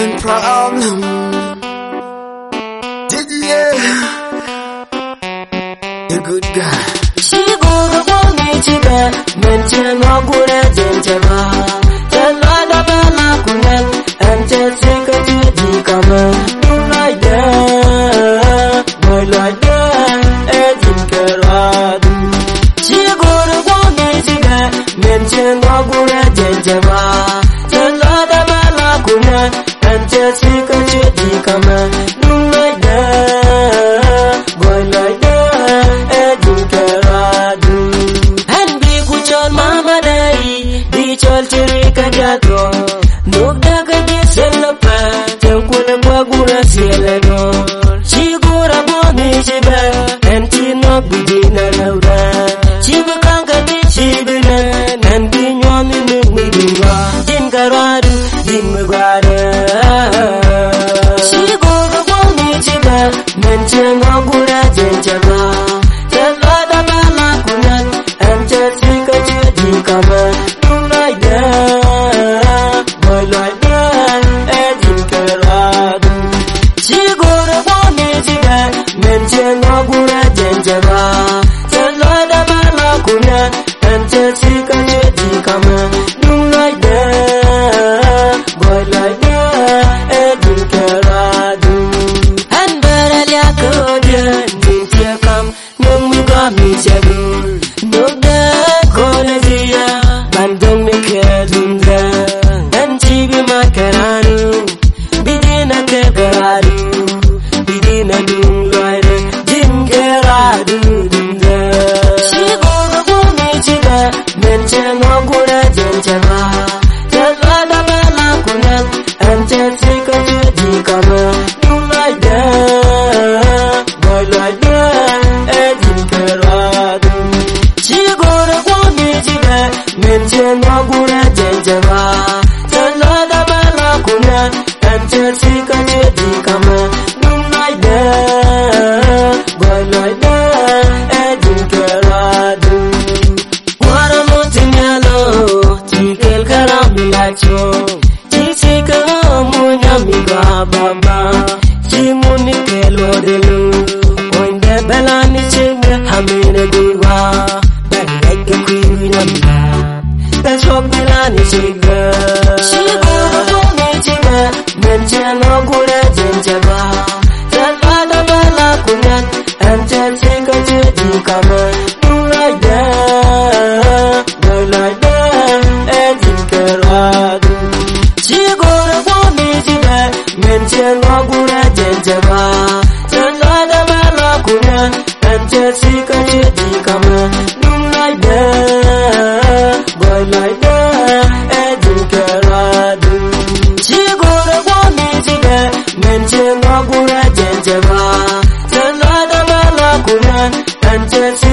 problem. Yeah, a good guy. She go the one me chiba, mention no good at Jentaba. Tell Lada Bala Kunan, and just take a duty comer. Do like that, boy like that, and in Karadu. She go the one me chiba, mention no good at Jentaba. Tell Lada Bala Kunan, and just take a duty comer. Do like that, boy like that, and in Karadu. And be good on Mama Day, be chol chirika jago. No daga di selapa, jankuna bagura selado. Chigura boni chiba, and tino bidina lauda. Chiba kanka di chibina, and di nyoni mugmidiwa. Din karadu, din mugwada. Chigura boni chiba, mention agura jenjaba. Jalada bala kunan, and just think a chudi kama. Do like that, boy like that, and in Karadu. She go to one chiba, mention agura jenjaba. Jalada bala kunan, and just think a chudi kama. Do like that, boy like that, and in Karadu. And baralia kodan, dintia kam, nung muga mi jagul. No da kona dia, bandung mi kedunda. And chibi makaranu, bidina te karadu, bidina dung loire, din karadu dunda. She go the one chiba, mention agura jenjaba. Jalada bala kunan, and Jessica chudi kama. Do like that, boy like that, and in Karadu. She go to one chiba, mention agura jenjaba. Jalada bala kunan, and Jessica chudi kama. Do like that, boy like that, and in Karadu. What a motinyalo, tikel karamilacho. Chichika munyamiga baba, chimuni kelo delu. Oinde belani chimne hamine diwa, beleke kwinamna. Beshok belani chiga. Shigo bone chiga, mention agura jenjaba. Jalada bala kunan, and Jessica chudi kama. Do like that, boy like that, and in Karadu. She go to one chiba, mention agura jenjaba. Jalada bala kunan, and Jessica chudi kama. Do like that, boy like that, and in Karadu. She go to one chiba, mention agura jenjaba. Jalada bala kunan, and Jessica